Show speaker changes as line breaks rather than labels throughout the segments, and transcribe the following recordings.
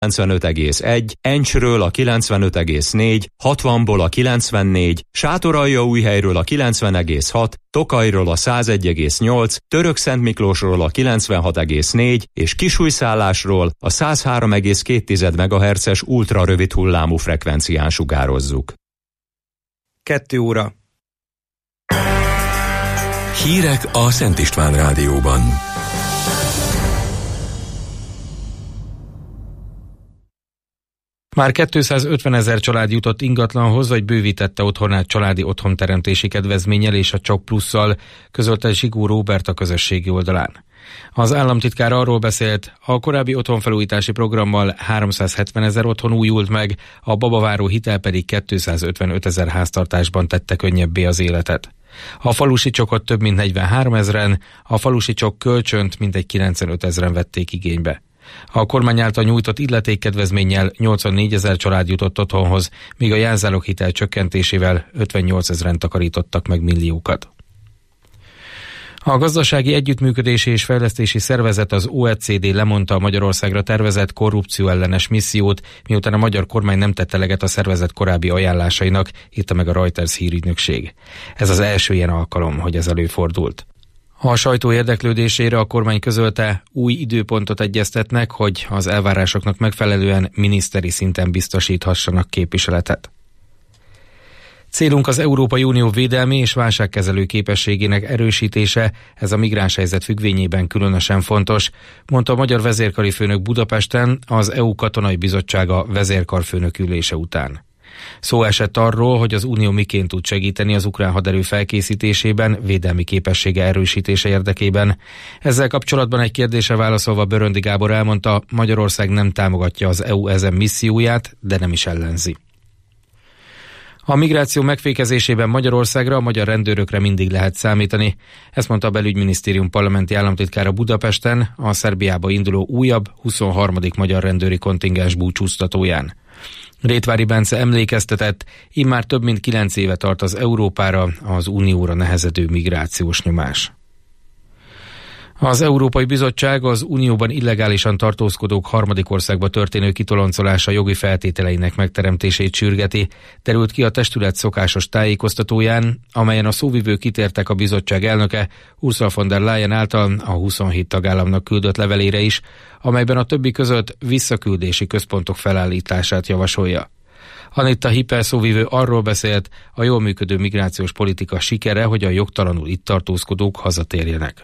95,1, Encsről a 95,4, 60-ból a 94, Sátoraljaújhelyről a 90,6, Tokajról a 101,8, Törökszentmiklósról a 96,4 és Kisújszállásról a 103,2 MHz-es ultrarövid hullámú frekvencián sugározzuk.
2 óra.
Hírek a Szent István Rádióban.
Már 250 000 család jutott ingatlanhoz, vagy bővítette otthonát családi otthonteremtési kedvezménnyel és a Csok Plusszal, közölte Zsigó Róbert a közösségi oldalán. Az államtitkár arról beszélt, a korábbi otthonfelújítási programmal 370 000 otthon újult meg, a babaváró hitel pedig 255 000 háztartásban tette könnyebbé az életet. A falusi csokot több mint 43 000-en, a falusi csok kölcsönt mintegy 95 000-en vették igénybe. A kormány által nyújtott illetékkedvezménnyel 84 000 család jutott otthonhoz, míg a jelzáloghitel csökkentésével 58 000-en takarítottak meg milliókat. A Gazdasági Együttműködési és Fejlesztési Szervezet, az OECD lemondta a Magyarországra tervezett korrupcióellenes missziót, miután a magyar kormány nem tette eleget a szervezet korábbi ajánlásainak, írta meg a Reuters hírügynökség. Ez az első ilyen alkalom, hogy ez előfordult. A sajtó érdeklődésére a kormány közölte, új időpontot egyeztetnek, hogy az elvárásoknak megfelelően miniszteri szinten biztosíthassanak képviseletet. Célunk az Európai Unió védelmi és válságkezelő képességének erősítése, ez a migránshelyzet függvényében különösen fontos, mondta a magyar vezérkari főnök Budapesten az EU Katonai Bizottsága vezérkarfőnök ülése után. Szó esett arról, hogy az Unió miként tud segíteni az ukrán haderő felkészítésében, védelmi képessége erősítése érdekében. Ezzel kapcsolatban egy kérdésre válaszolva Böröndi Gábor elmondta, Magyarország nem támogatja az EU ezen misszióját, de nem is ellenzi. A migráció megfékezésében Magyarországra, a magyar rendőrökre mindig lehet számítani. Ezt mondta a Belügyminisztérium parlamenti államtitkára Budapesten a Szerbiába induló újabb, 23. magyar rendőri kontingens búcsúztatóján. Rétvári Bence emlékeztetett, immár több mint 9 éve tart az Európára, az Unióra nehezedő migrációs nyomás. Az Európai Bizottság az Unióban illegálisan tartózkodók harmadik országba történő kitoloncolása jogi feltételeinek megteremtését sürgeti, derült ki a testület szokásos tájékoztatóján, amelyen a szóvivők kitértek a bizottság elnöke Ursula von der Leyen által a 27 tagállamnak küldött levelére is, amelyben a többi között visszaküldési központok felállítását javasolja. Anita Hiper szóvivő arról beszélt, a jól működő migrációs politika sikere, hogy a jogtalanul itt tartózkodók hazatérjenek.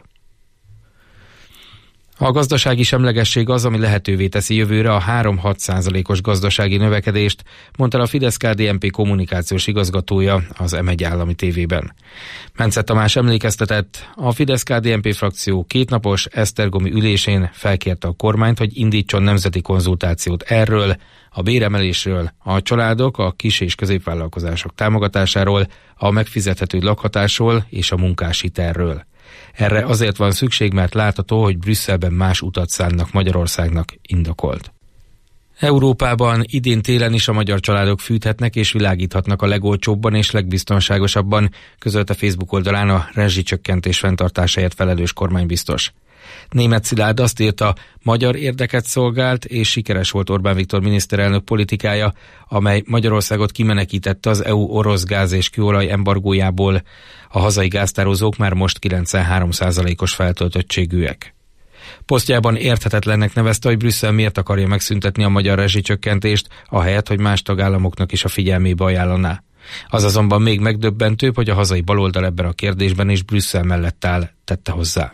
A gazdasági semlegesség az, ami lehetővé teszi jövőre a 3-6%-os gazdasági növekedést, mondta a Fidesz-KDNP kommunikációs igazgatója az M1 állami tévében. Mence Tamás emlékeztetett, a Fidesz-KDNP frakció kétnapos esztergomi ülésén felkérte a kormányt, hogy indítson nemzeti konzultációt erről, a béremelésről, a családok, a kis- és középvállalkozások támogatásáról, a megfizethető lakhatásról és a munkáshitelről. Erre azért van szükség, mert látható, hogy Brüsszelben más utat szánnak Magyarországnak, indokolt. Európában idén télen is a magyar családok fűthetnek és világíthatnak a legolcsóbban és legbiztonságosabban, közölte Facebook oldalán a rezsicsökkentés fenntartásáért felelős kormánybiztos. Németh Szilárd azt írta, magyar érdeket szolgált és sikeres volt Orbán Viktor miniszterelnök politikája, amely Magyarországot kimenekítette az EU orosz gáz és kőolaj embargójából. A hazai gáztározók már most 93%-os feltöltöttségűek. Posztjában érthetetlennek nevezte, hogy Brüsszel miért akarja megszüntetni a magyar rezsicsökkentést, ahelyett, hogy más tagállamoknak is a figyelmébe ajánlaná. Az azonban még megdöbbentőbb, hogy a hazai baloldal ebben a kérdésben is Brüsszel mellett áll, tette hozzá.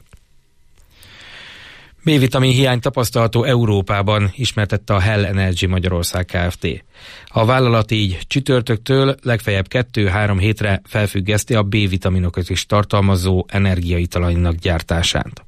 B-vitamin hiány tapasztalható Európában, ismertette a Hell Energy Magyarország Kft. A vállalat így csütörtöktől legfeljebb 2-3 hétre felfüggeszti a B-vitaminokat is tartalmazó energiaitalainak gyártását.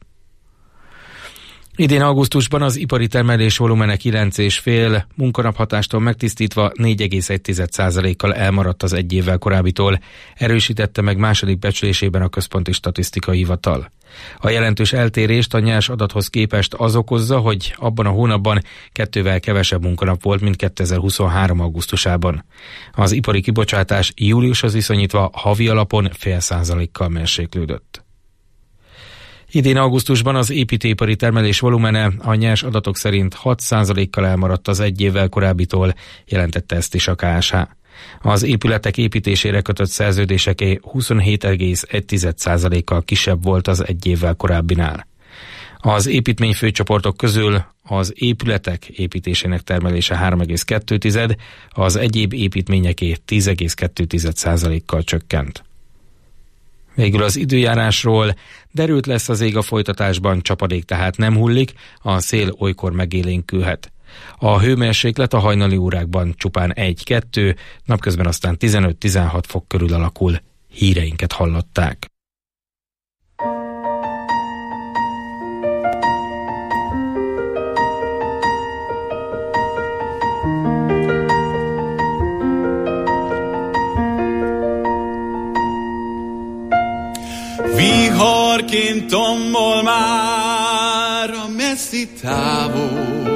Idén augusztusban az ipari termelés volumene 9,5 munkanaphatástól megtisztítva 4,1%-kal elmaradt az egy évvel korábbitól, erősítette meg második becslésében a Központi Statisztikai Hivatal. A jelentős eltérést a nyers adathoz képest az okozza, hogy abban a hónapban 2-vel kevesebb munkanap volt, mint 2023. augusztusában. Az ipari kibocsátás júliushoz viszonyítva havi alapon 0,5%-kal mérséklődött. Idén augusztusban az építőipari termelés volumene a nyers adatok szerint 6%-kal elmaradt az egy évvel korábbitól, jelentette ezt is a KSH. Az épületek építésére kötött szerződéseké 27,1%-kal kisebb volt az egy évvel korábbinál. Az építményfőcsoportok közül az épületek építésének termelése 3,2, az egyéb építményeké 10,2%-kal csökkent. Végül az időjárásról: derült lesz az ég a folytatásban, csapadék tehát nem hullik, a szél olykor megélénkülhet. A hőmérséklet a hajnali órákban csupán 1-2, napközben aztán 15-16 fok körül alakul. Híreinket hallották.
Viharként tombol már a messzi távol,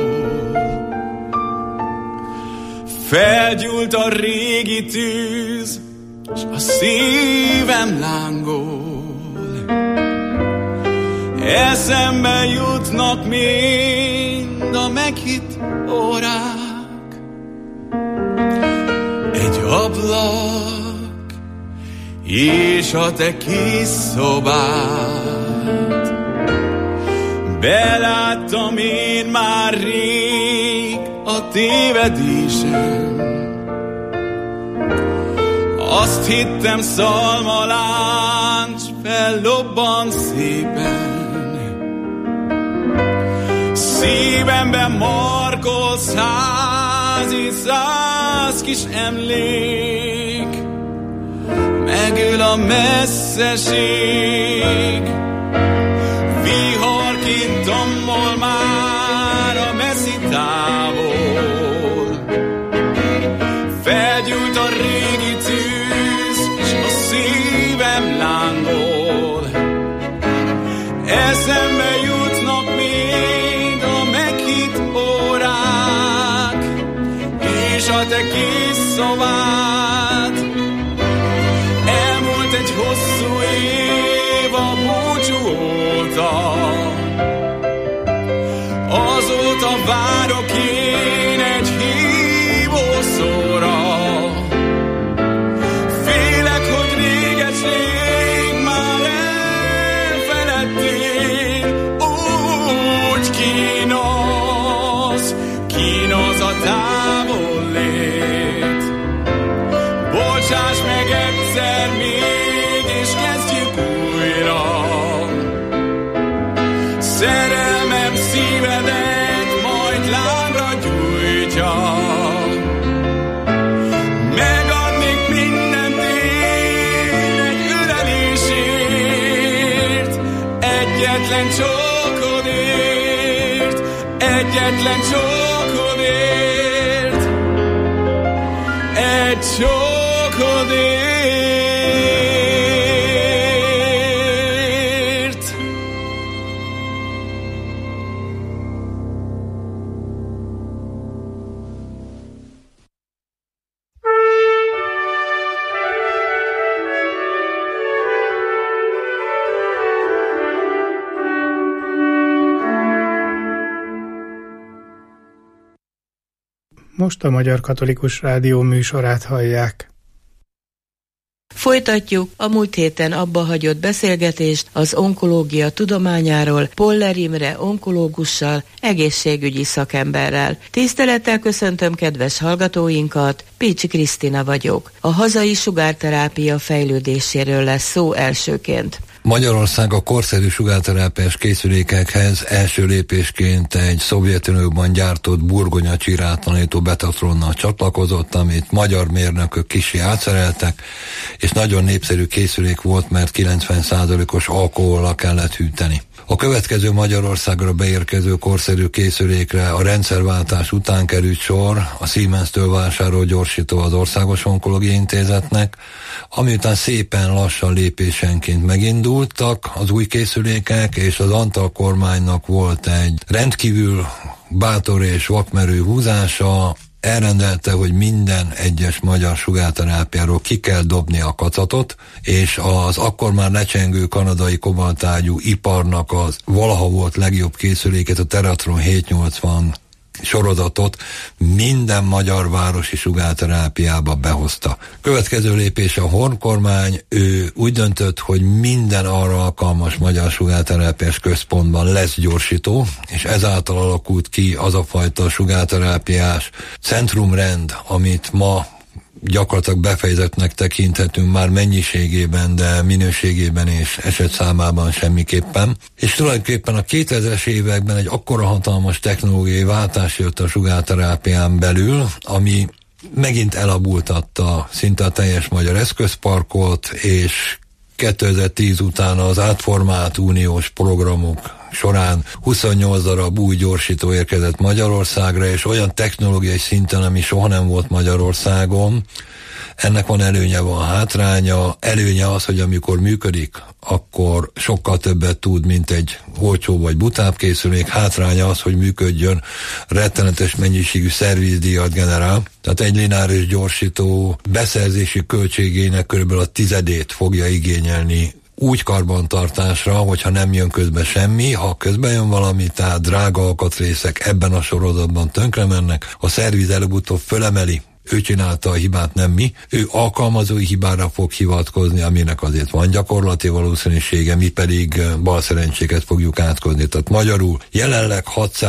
felgyúlt a régi tűz, s a szívem lángol. Eszembe jutnak mind a meghitt órák, egy ablak és a te kis szobád. Beláttam én már rég a tévedésem, azt hittem szalmaláncs fellobban szépen, szívemben markolsz házi száz kis emlék, megöl a messzeség. Viharként tombol már a messzi távol, felgyújt a régi tűz, s a szívem lángol. Eszembe jutnak még a meghitt órák, és a te kis szobád. Elmúlt egy hosszú év a búcsú óta, azóta várok én egy hívószóra. Félek, hogy réges-rég már elfeledtél, úgy kínos a távollét. Bocsáss meg egyszer még, és kezdjük újra. Szerelmem szívedet majd lángra gyújtja. Megadnék mindent én egy ölelésért, egyetlen csókodért, egyetlen csókodért, egy csókodért.
Most a Magyar Katolikus Rádió műsorát hallják.
Folytatjuk a múlt héten abba hagyott beszélgetést az onkológia tudományáról Poller Imre onkológussal, egészségügyi szakemberrel. Tisztelettel köszöntöm kedves hallgatóinkat, Pécsi Krisztina vagyok. A hazai sugárterápia fejlődéséről lesz szó elsőként.
Magyarország a korszerű sugárterápiás készülékekhez első lépésként egy Szovjetunióban gyártott burgonya csirátalanító betatronnal csatlakozott, amit magyar mérnökök kissé átszereltek, és nagyon népszerű készülék volt, mert 90%-os alkohollal kellett hűteni. A következő Magyarországra beérkező korszerű készülékre a rendszerváltás után került sor, a Siemens-től vásárolt gyorsító az Országos Onkológiai Intézetnek, amiután szépen lassan lépésenként megindultak az új készülékek, és az Antal kormánynak volt egy rendkívül bátor és vakmerő húzása, elrendelte, hogy minden egyes magyar sugárterápiáról ki kell dobni a kacatot, és az akkor már lecsengő kanadai kobaltágyú iparnak az valaha volt legjobb készüléket, a Teratron 780 sorozatot minden magyar városi sugárterápiába behozta. Következő lépés a Horn kormány, ő úgy döntött, hogy minden arra alkalmas magyar sugárterápiás központban lesz gyorsító, és ezáltal alakult ki az a fajta sugárterápiás centrumrend, amit ma gyakorlatilag befejezettnek tekinthetünk már mennyiségében, de minőségében és esetszámában semmiképpen. És tulajdonképpen a 2000-es években egy akkora hatalmas technológiai váltás jött a sugárterápián belül, ami megint elabultatta szinte a teljes magyar eszközparkot, és 2010 után az átformált uniós programok során 28 darab új gyorsító érkezett Magyarországra, és olyan technológiai szinten, ami soha nem volt Magyarországon. Ennek van előnye, van hátránya. Előnye az, hogy amikor működik, akkor sokkal többet tud, mint egy olcsó vagy butább készülék. Hátránya az, hogy működjön, rettenetes mennyiségű szervizdíjat generál. Tehát egy lineáris gyorsító beszerzési költségének körülbelül a 10-ét fogja igényelni úgy karbantartásra, hogyha nem jön közbe semmi, ha közben jön valami, tehát drága alkatrészek ebben a sorozatban tönkre mennek, a szerviz előbb-utóbb fölemeli, ő csinálta a hibát, nem mi, ő alkalmazói hibára fog hivatkozni, aminek azért van gyakorlati valószínűsége, mi pedig balszerencséket fogjuk átkozni. Tehát magyarul jelenleg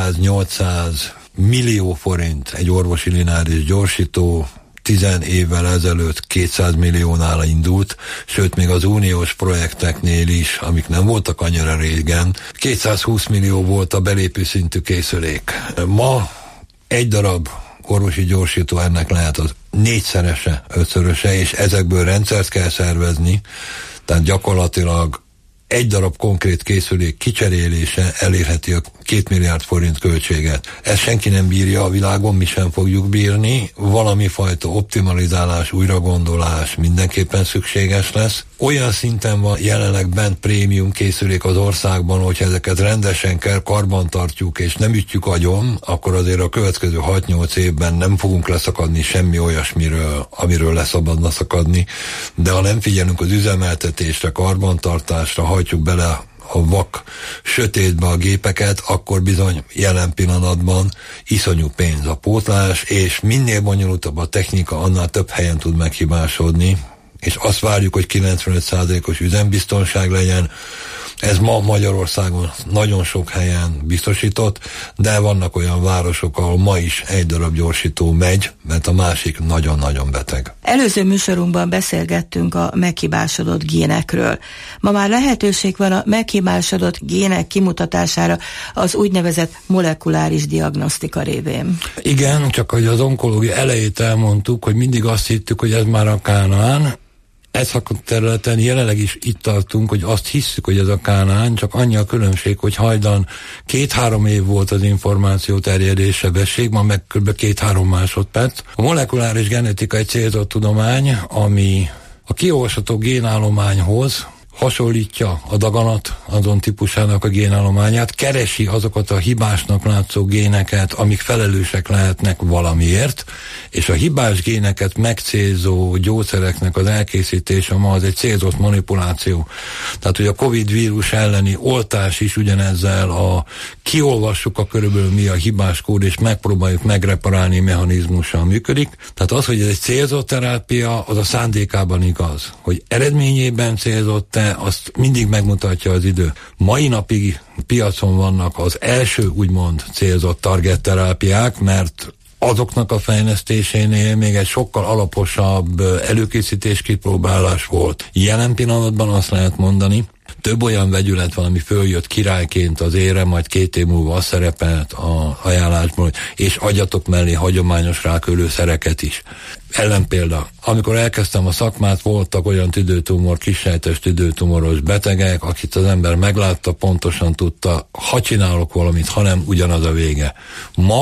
600-800 millió forint egy orvosi lineáris gyorsító, 10 évvel ezelőtt 200 milliónál indult, sőt még az uniós projekteknél is, amik nem voltak annyira régen, 220 millió volt a belépő szintű készülék. Ma egy darab orvosi gyorsító ennek lehet az 4-szerese, 5-szöröse, és ezekből rendszert kell szervezni, tehát gyakorlatilag egy darab konkrét készülék kicserélése elérheti a 2 milliárd forint költséget. Ezt senki nem bírja a világon, mi sem fogjuk bírni. Valami fajta optimalizálás, újragondolás mindenképpen szükséges lesz. Olyan szinten van jelenleg bent prémium készülék az országban, hogy ezeket rendesen kell karbantartjuk és nem ütjük agyon, akkor azért a következő 6-8 évben nem fogunk leszakadni semmi olyasmiről, amiről leszabadna szakadni. De ha nem figyelünk az üzemeltetésre, karbantartásra, hajtjuk bele a vak sötétbe a gépeket, akkor bizony jelen pillanatban iszonyú pénz a pótlás, és minél bonyolultabb a technika, annál több helyen tud meghibásodni, és azt várjuk, hogy 95%-os üzembiztonság legyen. Ez ma Magyarországon nagyon sok helyen biztosított, de vannak olyan városok, ahol ma is egy darab gyorsító megy, mert a másik nagyon-nagyon beteg.
Előző műsorunkban beszélgettünk a meghibásodott génekről. Ma már lehetőség van a meghibásodott gének kimutatására az úgynevezett molekuláris diagnosztika révén.
Igen, csak hogy az onkológia elejét elmondtuk, hogy mindig azt hittük, hogy ez már a Kánaán. Ez a területen jelenleg is itt tartunk, hogy azt hisszük, hogy ez a Kánaán, csak annyi a különbség, hogy hajdan 2-3 év volt az információ terjedés sebesség, ma meg kb. 2-3 másodperc. A molekuláris genetika egy célzott tudomány, ami a kiolvasható génállományhoz hasonlítja a daganat azon típusának a génállományát, keresi azokat a hibásnak látszó géneket, amik felelősek lehetnek valamiért, és a hibás géneket megcélzó gyógyszereknek az elkészítése ma az egy célzott manipuláció. Tehát, hogy a Covid vírus elleni oltás is ugyanezzel kiolvassuk a körülbelül mi a hibás kód, és megpróbáljuk megreparálni mechanizmussal működik. Tehát az, hogy ez egy célzott terápia, az a szándékában igaz. Hogy eredményében célzott-e, azt mindig megmutatja az idő. Mai napig piacon vannak az első úgymond célzott target terápiák, mert azoknak a fejlesztésénél még egy sokkal alaposabb előkészítés kipróbálás volt. Jelen pillanatban azt lehet mondani, több olyan vegyület van, ami följött királyként az ére, majd 2 év múlva az szerepelt a ajánlásból, és adjatok mellé hagyományos rákölő szereket is. Ellenpélda, amikor elkezdtem a szakmát, voltak olyan tüdőtumor, kissejtes tüdőtumoros betegek, akit az ember meglátta, pontosan tudta, ha csinálok valamit, ha nem, ugyanaz a vége. Ma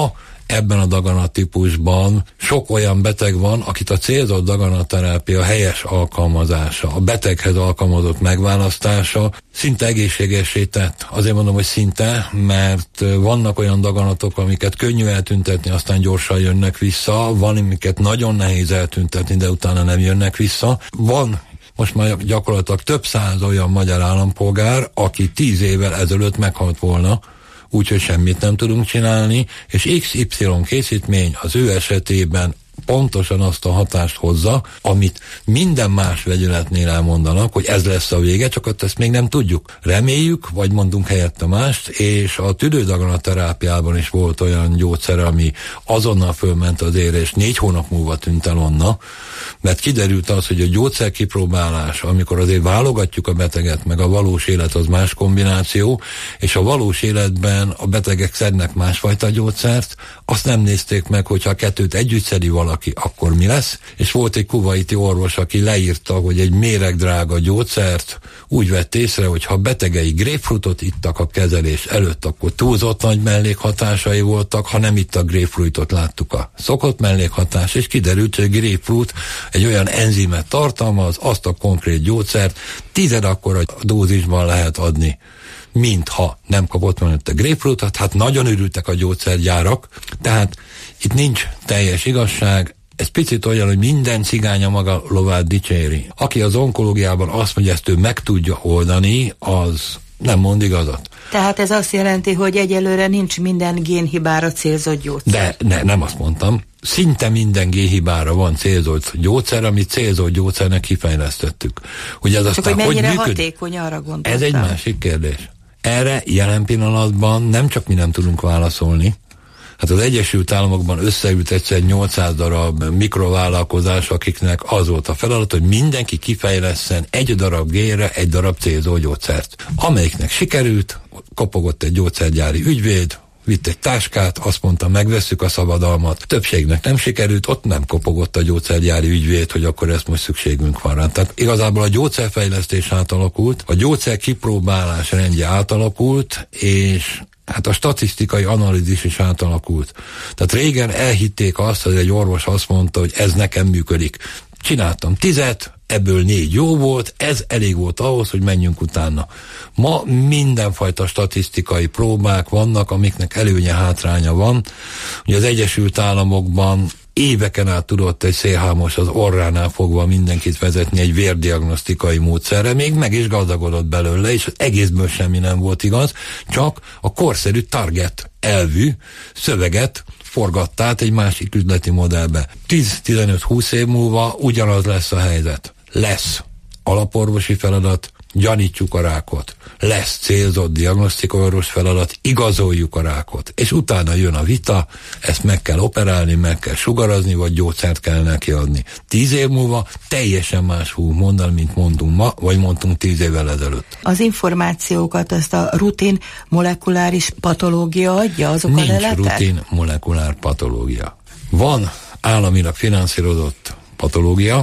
ebben a daganattípusban sok olyan beteg van, akit a célzott daganatterápia helyes alkalmazása, a beteghez alkalmazott megválasztása szinte egészségessé tett. Azért mondom, hogy szinte, mert vannak olyan daganatok, amiket könnyű eltüntetni, aztán gyorsan jönnek vissza, van, amiket nagyon nehéz eltüntetni, de utána nem jönnek vissza. Van most már gyakorlatilag több száz olyan magyar állampolgár, aki 10 évvel ezelőtt meghalt volna, úgyhogy semmit nem tudunk csinálni, és XY készítmény az ő esetében pontosan azt a hatást hozza, amit minden más vegyületnél elmondanak, hogy ez lesz a vége, csak ezt még nem tudjuk. Reméljük, vagy mondunk helyette mást, és a tüdődaganatterápiában is volt olyan gyógyszer, ami azonnal fölment az ére, és 4 hónap múlva tűnt el onna, mert kiderült az, hogy a gyógyszer kipróbálás, amikor azért válogatjuk a beteget, meg a valós élet az más kombináció, és a valós életben a betegek szednek másfajta gyógyszert, azt nem nézték meg, hogyha a kettőt együtt szedi valaki, akkor mi lesz? És volt egy kuvaiti orvos, aki leírta, hogy egy méregdrága gyógyszert úgy vett észre, hogy ha betegei grapefruitot ittak a kezelés előtt, akkor túlzott nagy mellékhatásai voltak, ha nem ittak grapefruitot, láttuk a szokott mellékhatás, és kiderült, hogy a grapefruit egy olyan enzimet tartalmaz, azt a konkrét gyógyszert 10 akkora dózisban lehet adni, mintha nem kapott volna a grapefruitot, hát nagyon örültek a gyógyszergyárak, tehát itt nincs teljes igazság, ez picit olyan, hogy minden cigány a maga lovát dicséri. Aki az onkológiában azt mondja, ezt ő meg tudja oldani, az nem mond igazat.
Tehát ez azt jelenti, hogy egyelőre nincs minden génhibára célzott gyógyszer.
De nem azt mondtam. Szinte minden génhibára van célzott gyógyszer, amit célzott gyógyszernek kifejlesztettük. Hogy ez
csak
aztán
hogy mennyire
hogy
hatékony, arra gondoltam.
Ez egy másik kérdés. Erre jelen pillanatban nem csak mi nem tudunk válaszolni. Hát az Egyesült Államokban összeült egyszer 800 darab mikrovállalkozás, akiknek az volt a feladat, hogy mindenki kifejlesszen egy darab génre egy darab célzó gyógyszert. Amelyiknek sikerült, kopogott egy gyógyszergyári ügyvéd, vitt egy táskát, azt mondta, megvesszük a szabadalmat. Többségnek nem sikerült, ott nem kopogott a gyógyszergyári ügyvéd, hogy akkor ezt most szükségünk van rá. Tehát igazából a gyógyszerfejlesztés átalakult, a gyógyszer kipróbálás rendje átalakult, és hát a statisztikai analízis is átalakult. Tehát régen elhitték azt, hogy egy orvos azt mondta, hogy ez nekem működik. Csináltam 10, ebből 4 jó volt, ez elég volt ahhoz, hogy menjünk utána. Ma mindenfajta statisztikai próbák vannak, amiknek előnye, hátránya van. Ugye az Egyesült Államokban éveken át tudott egy szélhámos az orránál fogva mindenkit vezetni egy vérdiagnosztikai módszerre, még meg is gazdagodott belőle, és az egészből semmi nem volt igaz, csak a korszerű target elvű szöveget forgatta át egy másik üzleti modellbe. 10-15-20 év múlva ugyanaz lesz a helyzet. Lesz alaporvosi feladat, gyanítjuk a rákot. Lesz célzott diagnosztikai orvos feladat, igazoljuk a rákot. És utána jön a vita, ezt meg kell operálni, meg kell sugarazni, vagy gyógyszert kell neki adni. 10 év múlva teljesen más fogunk mondani, mint mondtunk ma, vagy mondtunk 10 évvel ezelőtt.
Az információkat, ezt a rutin molekuláris patológia adja, azok
nincs
a leletek?
Nincs rutin molekulár patológia. Van államilag finanszírozott patológia,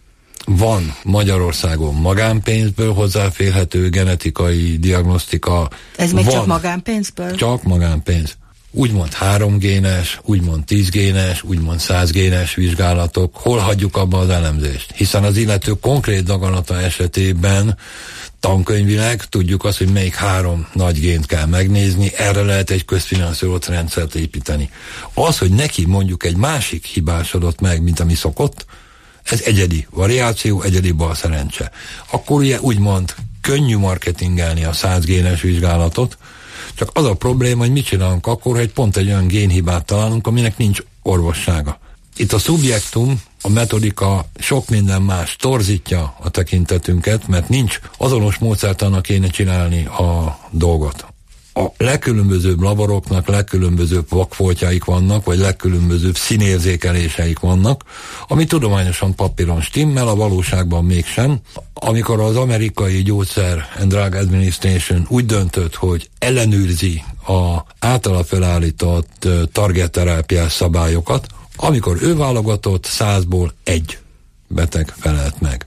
van Magyarországon magánpénzből hozzáférhető genetikai diagnosztika.
Ez még csak magánpénzből?
Csak magánpénz. Úgymond 3 génes, úgymond 10 génes, úgymond 100 génes vizsgálatok. Hol hagyjuk abba az elemzést? Hiszen az illető konkrét daganata esetében tankönyvileg tudjuk azt, hogy melyik 3 nagy gént kell megnézni, erre lehet egy közfinanszírozott rendszert építeni. Az, hogy neki mondjuk egy másik hibásodott meg, mint ami szokott, ez egyedi variáció, egyedi balszerencse. Akkor ugye úgymond könnyű marketingelni a 100 génes vizsgálatot, csak az a probléma, hogy mit csinálunk akkor, hogy pont egy olyan génhibát találunk, aminek nincs orvossága. Itt a szubjektum, a metodika sok minden más torzítja a tekintetünket, mert nincs azonos módszertannak kéne csinálni a dolgot. A legkülönbözőbb laboroknak legkülönbözőbb vakfoltjaik vannak, vagy legkülönbözőbb színérzékeléseik vannak, ami tudományosan papíron stimmel, a valóságban mégsem. Amikor az amerikai Gyógyszer and Drug Administration úgy döntött, hogy ellenőrzi az általa felállított targetterápiás szabályokat, amikor ő válogatott, 100-ból 1 beteg felelt meg.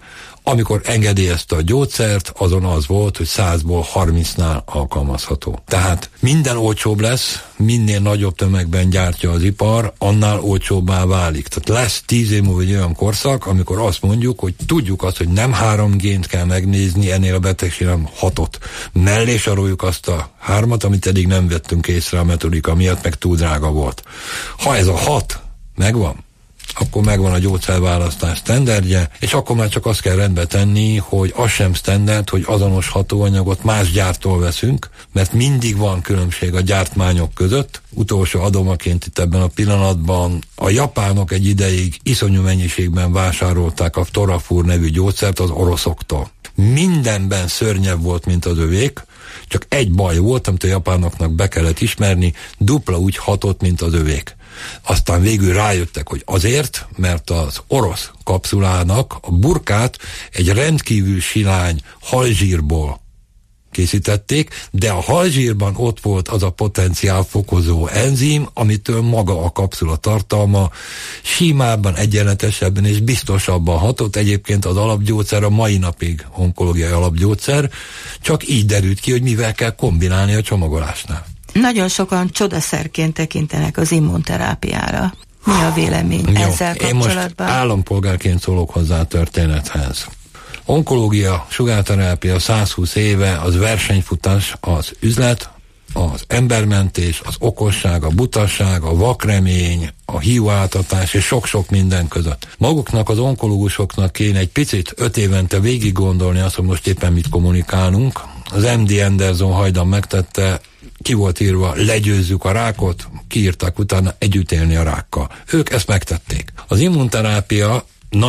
Amikor engedélyezte a gyógyszert, azon az volt, hogy 100-ból 30-nál alkalmazható. Tehát minden olcsóbb lesz, minél nagyobb tömegben gyártja az ipar, annál olcsóbbá válik. Tehát lesz 10 év múlva egy olyan korszak, amikor azt mondjuk, hogy tudjuk azt, hogy nem 3 gént kell megnézni ennél a betegségnél, hanem 6-ot. Mellé saroljuk azt a 3-at, amit eddig nem vettünk észre a metodika miatt, meg túl drága volt. Ha ez a 6 megvan, akkor megvan a gyógyszerválasztás sztenderdje, és akkor már csak azt kell rendbe tenni, hogy az sem sztenderd, hogy azonos hatóanyagot más gyártól veszünk, mert mindig van különbség a gyártmányok között. Utolsó adomaként itt ebben a pillanatban a japánok egy ideig iszonyú mennyiségben vásárolták a Torafur nevű gyógyszert az oroszoktól. Mindenben szörnyebb volt, mint az övék, csak egy baj volt, amit a japánoknak be kellett ismerni, dupla úgy hatott, mint az övék. Aztán végül rájöttek, hogy azért, mert az orosz kapszulának a burkát egy rendkívül silány halzsírból készítették, de a halzsírban ott volt az a potenciálfokozó enzim, amitől maga a kapszula tartalma simábban, egyenletesebben és biztosabban hatott. Egyébként az alapgyógyszer a mai napig onkológiai alapgyógyszer, csak így derült ki, hogy mivel kell kombinálni a csomagolásnál.
Nagyon sokan csodaszerként tekintenek az immunterápiára. Mi a vélemény ezzel kapcsolatban?
Én most állampolgárként szólok hozzá a történethez. Onkológia, sugárterápia 120 éve, az versenyfutás, az üzlet, az embermentés, az okosság, a butasság, a vakremény, a hiúáltatás és sok-sok minden között. Maguknak, az onkológusoknak kéne egy picit 5 évente végig gondolni azt, hogy most éppen mit kommunikálunk. Az MD Anderson hajdan megtette, ki volt írva, legyőzzük a rákot, kiírták utána együtt élni a rákkal. Ők ezt megtették. Az immunterápia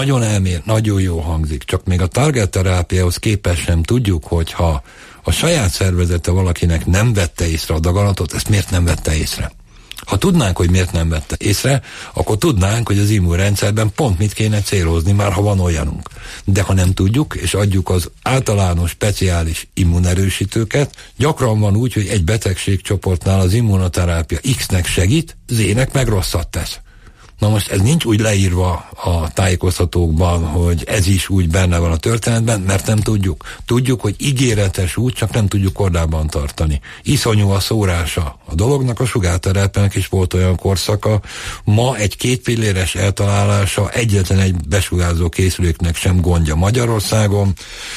nagyon jó hangzik, csak még a target terápiához képest sem tudjuk, hogyha a saját szervezete valakinek nem vette észre a daganatot, ezt miért nem vette észre? Ha tudnánk, hogy miért nem vette észre, akkor tudnánk, hogy az immunrendszerben pont mit kéne célozni, már ha van olyanunk. De ha nem tudjuk, és adjuk az általános, speciális immunerősítőket, gyakran van úgy, hogy egy betegségcsoportnál az immunoterápia X-nek segít, Z-nek meg rosszat tesz. Na most ez nincs úgy leírva a tájékoztatókban, hogy ez is úgy benne van a történetben, mert nem tudjuk. Tudjuk, hogy ígéretes út, csak nem tudjuk kordában tartani. Iszonyú a szórása a dolognak, a sugárterápiának is volt olyan korszaka. Ma egy 2 pilléres eltalálása egyetlen egy besugárzó készüléknek sem gondja Magyarországon.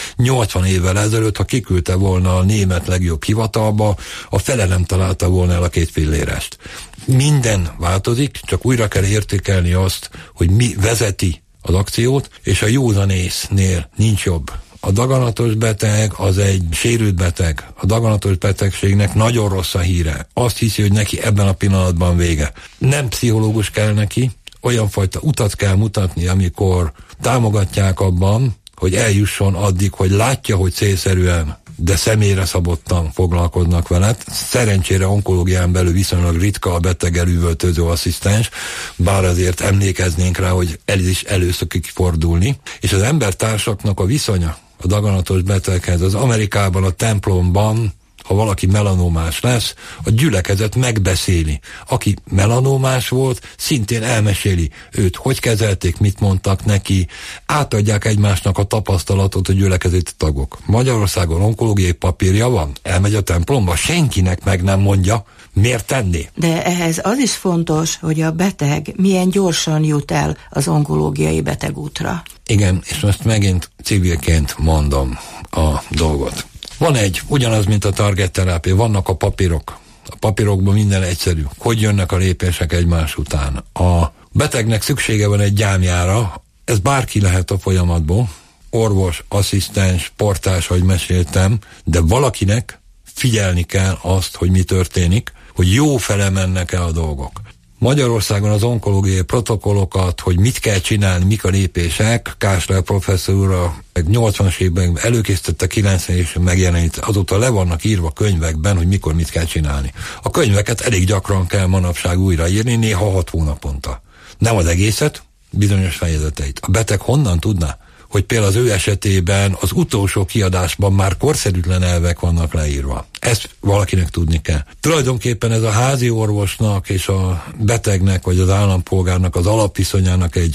80 évvel ezelőtt, ha kiküldte volna a német legjobb hivatalba, a fele nem találta volna el a 2 pillérest. Minden változik, csak újra kell értékelni azt, hogy mi vezeti az akciót, és a józanésznél nincs jobb. A daganatos beteg az egy sérült beteg. A daganatos betegségnek nagyon rossz a híre. Azt hiszi, hogy neki ebben a pillanatban vége. Nem pszichológus kell neki, olyan fajta utat kell mutatni, amikor támogatják abban, hogy eljusson addig, hogy látja, hogy célszerűen, de személyre szabottan foglalkoznak vele. Szerencsére onkológián belül viszonylag ritka a beteggel üvöltöző asszisztens, bár azért emlékeznénk rá, hogy el is előszokik fordulni. És az embertársaknak a viszonya a daganatos beteghez, az Amerikában a templomban, ha valaki melanómás lesz, a gyülekezet megbeszéli. Aki melanómás volt, szintén elmeséli őt, hogy kezelték, mit mondtak neki, átadják egymásnak a tapasztalatot a gyülekezeti tagok. Magyarországon onkológiai papírja van, elmegy a templomba, senkinek meg nem mondja, miért tenni.
De ehhez az is fontos, hogy a beteg milyen gyorsan jut el az onkológiai betegútra.
Igen, és most megint civilként mondom a dolgot. Van ugyanaz, mint a target terápia, vannak a papírok. A papírokban minden egyszerű. Hogy jönnek a lépések egymás után? A betegnek szüksége van egy gyámjára, ez bárki lehet a folyamatból, orvos, asszisztens, portás, ahogy meséltem, de valakinek figyelni kell azt, hogy mi történik, hogy jó fele mennek el a dolgok. Magyarországon az onkológiai protokollokat, hogy mit kell csinálni, mik a lépések, Kásler professzor úr a 80-as években előkészítette, 90 évesen megjelenít, azóta le vannak írva könyvekben, hogy mikor mit kell csinálni. A könyveket elég gyakran kell manapság újraírni, néha 6 hónaponta. Nem az egészet, bizonyos fejezeteit. A beteg honnan tudná, hogy például az ő esetében az utolsó kiadásban már korszerűtlen elvek vannak leírva. Ezt valakinek tudni kell. Tulajdonképpen ez a házi orvosnak és a betegnek vagy az állampolgárnak az alapviszonyának egy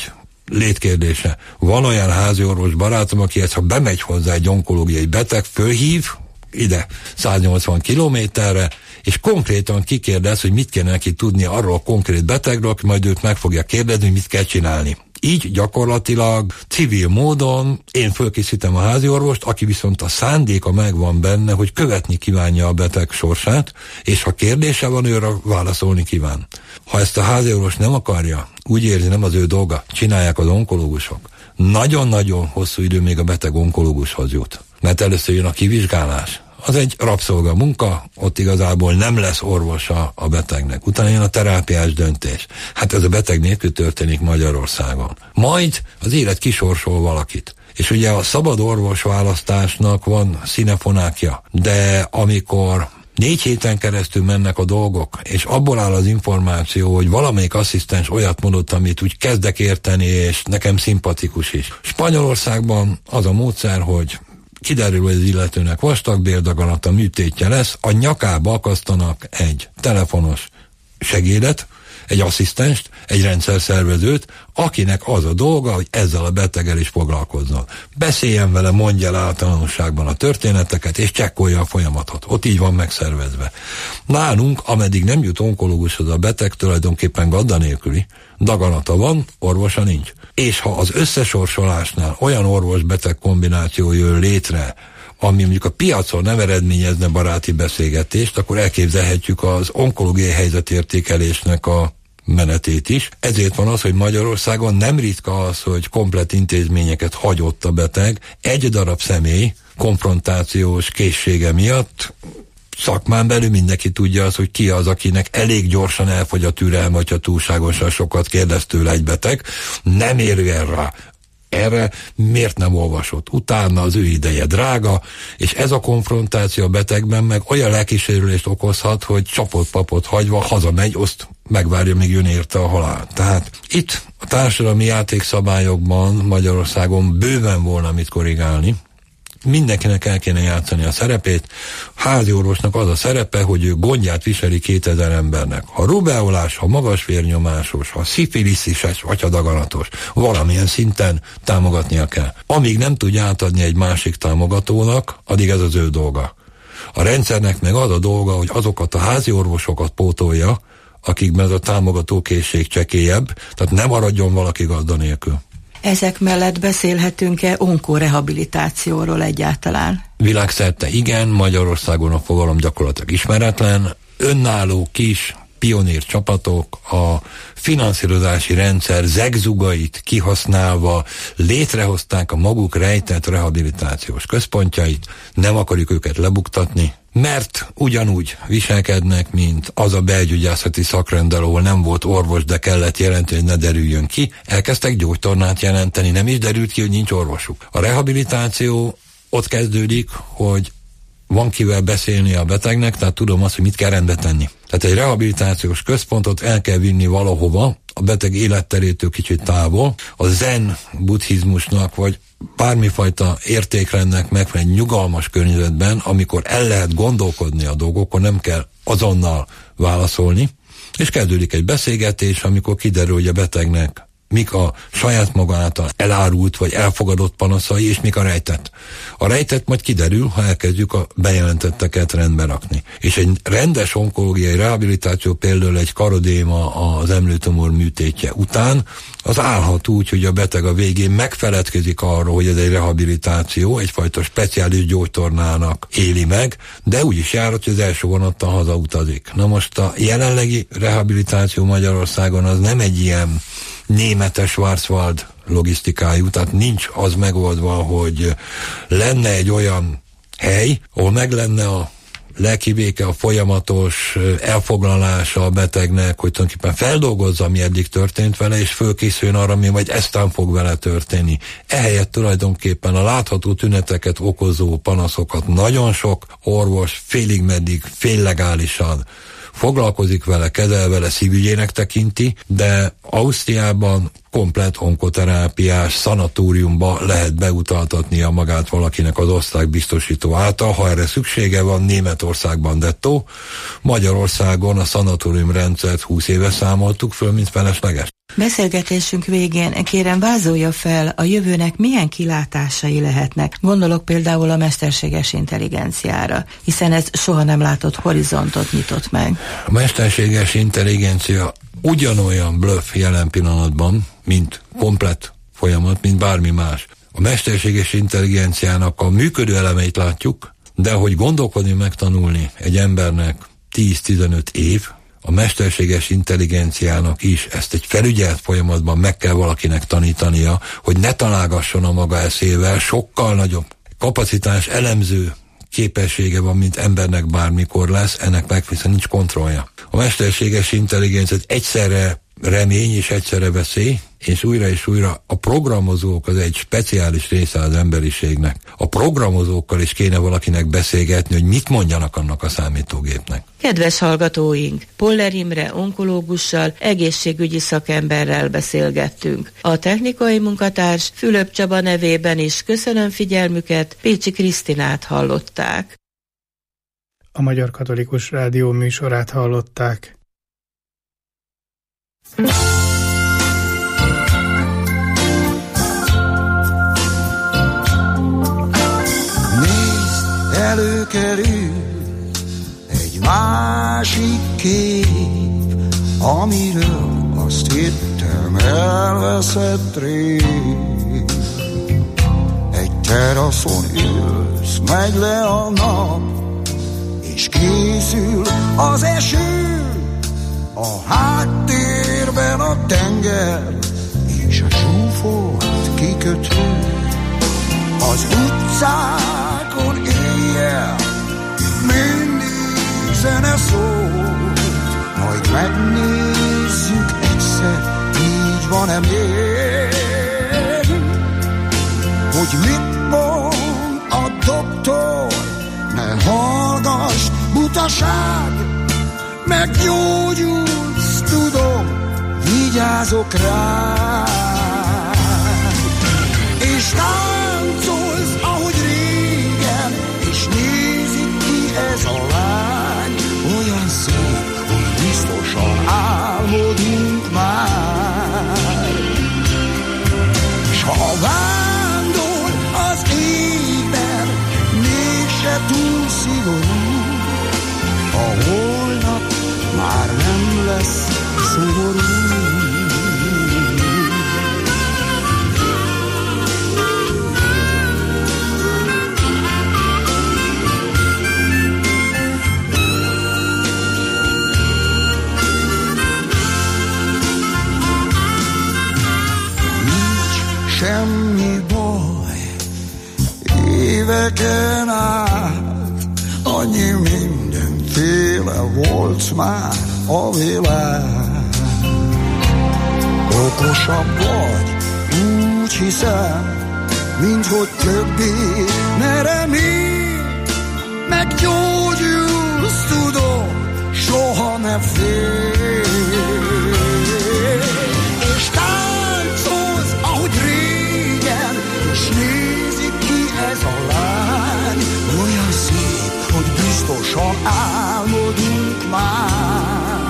létkérdése. Van olyan háziorvos barátom, aki ha bemegy hozzá egy onkológiai beteg, fölhív ide 180 kilométerre, és konkrétan kikérdez, hogy mit kéne neki tudni arról a konkrét betegről, aki majd őt meg fogja kérdezni, hogy mit kell csinálni. Így gyakorlatilag civil módon én fölkészítem a háziorvost, aki viszont a szándéka megvan benne, hogy követni kívánja a beteg sorsát, és ha kérdése van, őre válaszolni kíván. Ha ezt a háziorvos nem akarja, úgy érzi, nem az ő dolga, csinálják az onkológusok. Nagyon-nagyon hosszú idő még a beteg onkológushoz jut. Mert először jön a kivizsgálás. Az egy rabszolga munka, ott igazából nem lesz orvosa a betegnek. Utána jön a terápiás döntés. Hát ez a beteg nélkül történik Magyarországon. Majd az élet kisorsol valakit. És ugye a szabad orvos választásnak van színefonákja, de amikor 4 héten keresztül mennek a dolgok, és abból áll az információ, hogy valamelyik asszisztens olyat mondott, amit úgy kezdek érteni, és nekem szimpatikus is. Spanyolországban az a módszer, hogy kiderül, hogy az illetőnek vastagbéldaganata, műtétje lesz, a nyakába akasztanak egy telefonos segédet, egy asszisztenst, egy rendszerszervezőt, akinek az a dolga, hogy ezzel a beteggel is foglalkozzon. Beszéljen vele, mondja el általánosságban a történeteket, és csekkolja a folyamatot. Ott így van megszervezve. Nálunk, ameddig nem jut onkológushoz a beteg, tulajdonképpen gadda nélküli, daganata van, orvosa nincs. És ha az összesorsolásnál olyan orvos-beteg kombináció jön létre, ami mondjuk a piacon nem eredményezne baráti beszélgetést, akkor elképzelhetjük az onkológiai helyzetértékelésnek a menetét is. Ezért van az, hogy Magyarországon nem ritka az, hogy komplett intézményeket hagyott a beteg, egy darab személy konfrontációs készsége miatt. Szakmán belül mindenki tudja az, hogy ki az, akinek elég gyorsan elfogy a türelme, hogyha túlságosan sokat kérdez tőle egy beteg, nem érjen rá. Erre miért nem olvasott? Utána az ő ideje drága, és ez a konfrontáció a betegben meg olyan lelkisérülést okozhat, hogy csapott papot hagyva hazamegy, azt megvárja, még jön érte a halál. Tehát itt a társadalmi játékszabályokban Magyarországon bőven volna mit korrigálni. Mindenkinek el kéne játszani a szerepét. Háziorvosnak az a szerepe, hogy ő gondját viseli 2000 embernek. Ha rubeolás, ha magas vérnyomásos, ha szifiliszis vagy ha daganatos, valamilyen szinten támogatnia kell. Amíg nem tudja átadni egy másik támogatónak, addig ez az ő dolga. A rendszernek meg az a dolga, hogy azokat a háziorvosokat pótolja, akikben ez a támogatókészség csekélyebb, tehát nem maradjon valaki gazda nélkül.
Ezek mellett beszélhetünk-e onkorehabilitációról egyáltalán?
Világszerte igen, Magyarországon a fogalom gyakorlatilag ismeretlen. Önálló kis pionír csapatok a finanszírozási rendszer zegzugait kihasználva létrehozták a maguk rejtett rehabilitációs központjait. Nem akarjuk őket lebuktatni, mert ugyanúgy viselkednek, mint az a belgyógyászati szakrendel, ahol nem volt orvos, de kellett jelenteni, hogy ne derüljön ki. Elkezdtek gyógytornát jelenteni, nem is derült ki, hogy nincs orvosuk. A rehabilitáció ott kezdődik, hogy van kivel beszélni a betegnek, tehát tudom azt, hogy mit kell rendbe tenni. Tehát egy rehabilitációs központot el kell vinni valahova, a beteg életterétől kicsit távol, a zen buddhizmusnak, vagy bármifajta értékrendnek megfelelően nyugalmas környezetben, amikor el lehet gondolkodni a dolgokon, nem kell azonnal válaszolni, és kezdődik egy beszélgetés, amikor kiderül, hogy a betegnek mik a saját maga által elárult vagy elfogadott panaszai, és mik a rejtett. A rejtett majd kiderül, ha elkezdjük a bejelentetteket rendbe rakni. És egy rendes onkológiai rehabilitáció, például egy karodéma az emlőtumor műtétje után, az állhat úgy, hogy a beteg a végén megfeledkezik arról, hogy ez egy rehabilitáció, egyfajta speciális gyógytornának éli meg, de úgy is járhat, hogy az első vonattal hazautazik. Na most a jelenlegi rehabilitáció Magyarországon az nem egy ilyen németes Schwarzwald logisztikájú, tehát nincs az megoldva, hogy lenne egy olyan hely, ahol meg lenne a lelki béke, a folyamatos elfoglalása a betegnek, hogy tulajdonképpen feldolgozza, ami eddig történt vele, és fölkészüljön arra, ami majd eztán fog vele történni. Ehelyett tulajdonképpen a látható tüneteket okozó panaszokat nagyon sok orvos félig meddig féllegálisan foglalkozik vele, kezel vele, szívügyének tekinti, de Ausztriában komplett onkoterápiás szanatóriumba lehet beutaltatnia magát valakinek az osztálybiztosító által, ha erre szüksége van. Németországban dettó, Magyarországon a szanatórium rendszert 20 éve számoltuk föl, mint felesleges.
Beszélgetésünk végén kérem vázolja fel, a jövőnek milyen kilátásai lehetnek. Gondolok például a mesterséges intelligenciára, hiszen ez soha nem látott horizontot nyitott meg.
A mesterséges intelligencia ugyanolyan bluff jelen pillanatban, mint komplett folyamat, mint bármi más. A mesterséges intelligenciának a működő elemeit látjuk, de hogy gondolkodni, megtanulni egy embernek 10-15 év, a mesterséges intelligenciának is ezt egy felügyelt folyamatban meg kell valakinek tanítania, hogy ne találgasson a maga eszével, sokkal nagyobb kapacitás, elemző képessége van, mint embernek bármikor lesz, ennek meg viszont nincs kontrollja. A mesterséges intelligencia egyszerre remény és egyszerre veszély, és újra a programozók az egy speciális része az emberiségnek. A programozókkal is kéne valakinek beszélgetni, hogy mit mondjanak annak a számítógépnek.
Kedves hallgatóink, Poller Imre onkológussal, egészségügyi szakemberrel beszélgettünk. A technikai munkatárs Fülöp Csaba nevében is köszönöm figyelmüket, Pécsi Krisztinát hallották.
A Magyar Katolikus Rádió műsorát hallották.
Nézd, előkerül egy másik kép, amiről azt hittem elveszett rég. Egy teraszon ülsz, megy le a nap, és készül az eső. A háttérben a tenger és a zsúfolt kikötő. Az utcákon éjjel mindig zene szólt, majd megnézzük egyszer, így van-e még, hogy mit mond a doktor, ne hallgass, butaság, meggyógyulsz, tudom, vigyázok rád. És táncolsz, ahogy régen, és nézik ki ez a lány. Olyan szép, hogy biztosan álmodunk már. S ha vándor az égben, mégse túl szigorú, a holnap már nem lesz szomorú. Nincs semmi baj, éveken át annyi mindenféle volt már a világ. Okosabb vagy, úgy hiszem, mint hogy többé ne remélj, meggyógyulsz, tudom, soha ne félj. És táncolsz, ahogy régen, és nézik ki ez a lány. Olyan szép, hogy biztosan álmodunk már.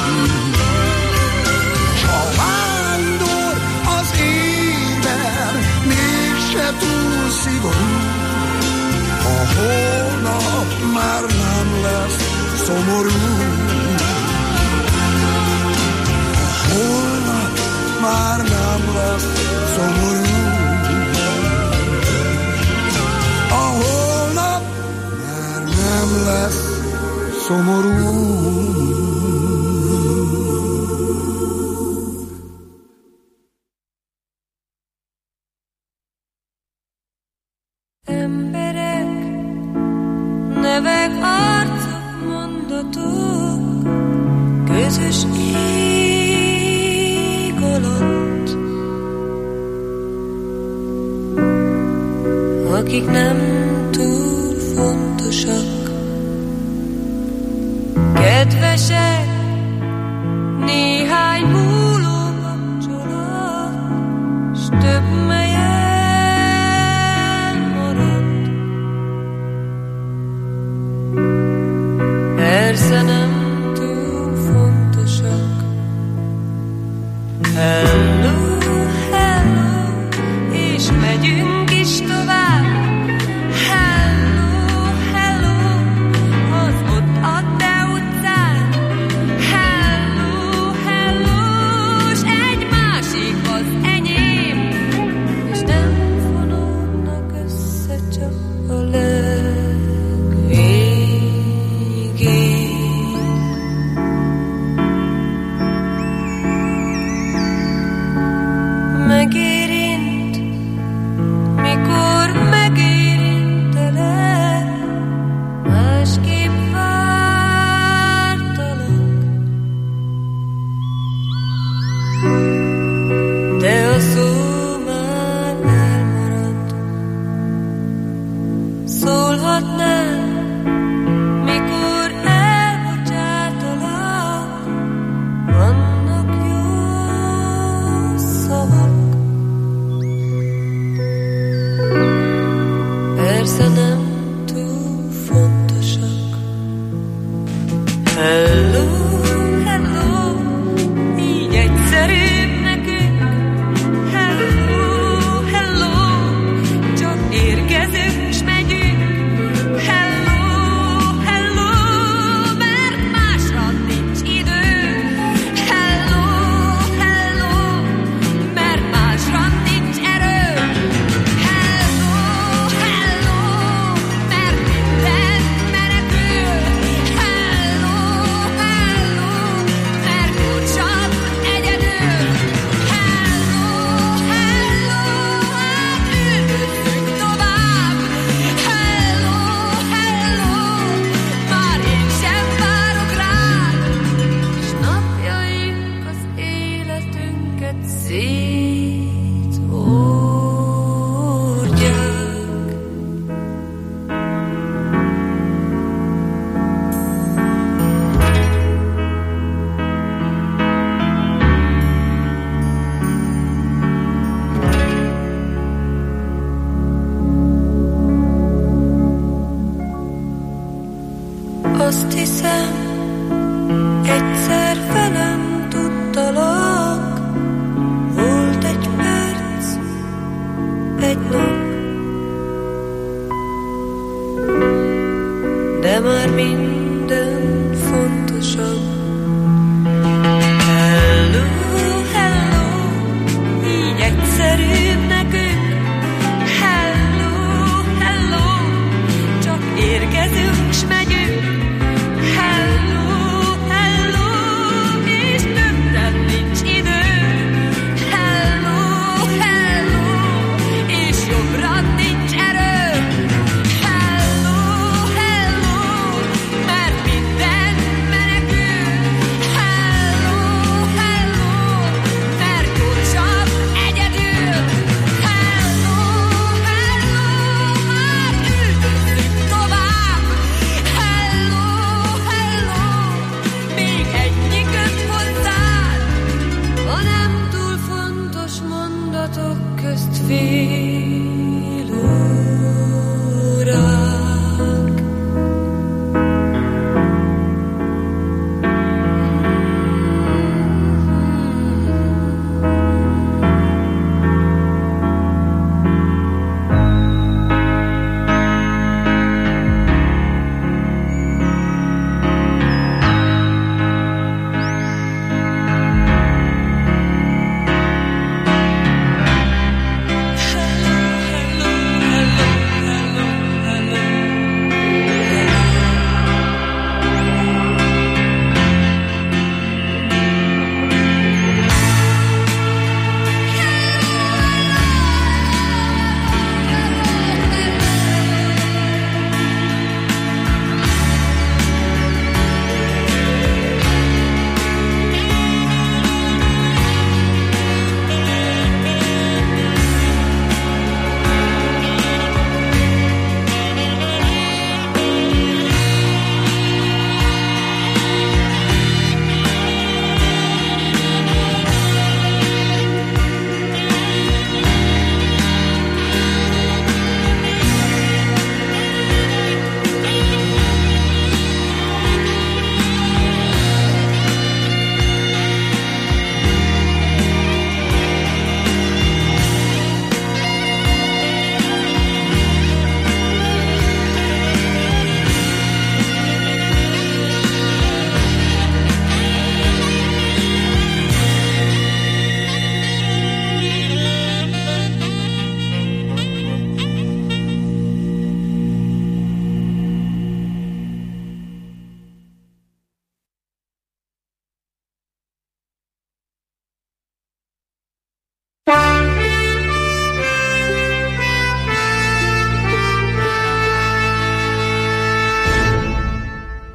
S a vándor az égben mégse túl szigorú, a holnap már nem lesz szomorú. A holnap már nem lesz szomorú. A holnap már nem lesz szomorú.
Emberek, nevek, arcok, mondatok, közös ég alatt, akik nem túl fontosak, kedvesek, néhány múló kapcsolat, s több melyen maradt. Persze nem túl fontosak, Azt hiszem, egyszer velem tudtalak, volt egy perc, egy nap, de már minden fontosabb. Hello, hello, így egyszerűbb nekünk. Hello, hello, csak érkezünk s megyünk. Hello, hello, és többen nincs idő. Hello, hello, és jobbra nincs erő. Hello, hello, mert minden menekül. Hello, hello, mert gyorsabb egyedül. Hello, hello, hát üldözzük tovább. Hello, hello, még egy köt hozzád, a nem túl fontos mondatok közt fél órák. Hello,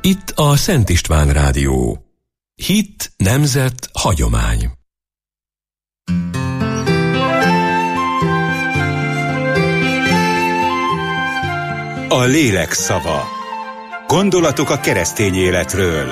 Itt a Szent István Rádió. Hit, nemzet, hagyomány.
A lélek szava. Gondolatok a keresztény életről.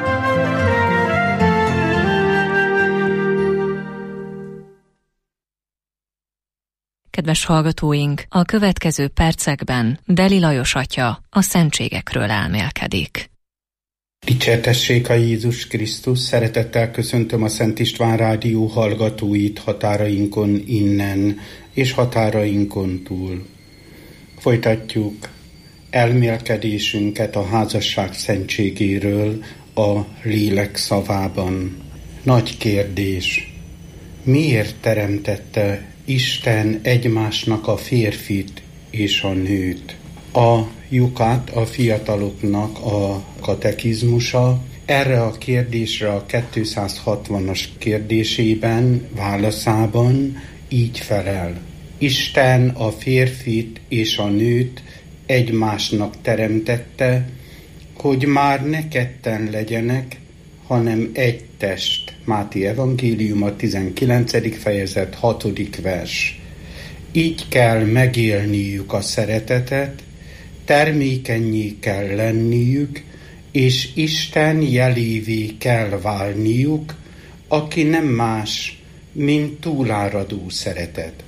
Kedves hallgatóink, a következő percekben Deli Lajos atya a szentségekről elmélkedik.
Dicsértessék a Jézus Krisztus, szeretettel köszöntöm a Szent István Rádió hallgatóit határainkon innen és határainkon túl. Folytatjuk elmélkedésünket a házasság szentségéről a lélek szavában. Nagy kérdés: miért teremtette Isten egymásnak a férfit és a nőt? A Jukát, a fiataloknak a katekizmusa erre a kérdésre a 260-as kérdésében, válaszában így felel: Isten a férfit és a nőt egymásnak teremtette, hogy már ne ketten legyenek, hanem egy test. Máté evangélium a 19. fejezet 6. vers. Így kell megélniük a szeretetet, termékennyé kell lenniük, és Isten jelévé kell válniuk, aki nem más, mint túláradó szeretet.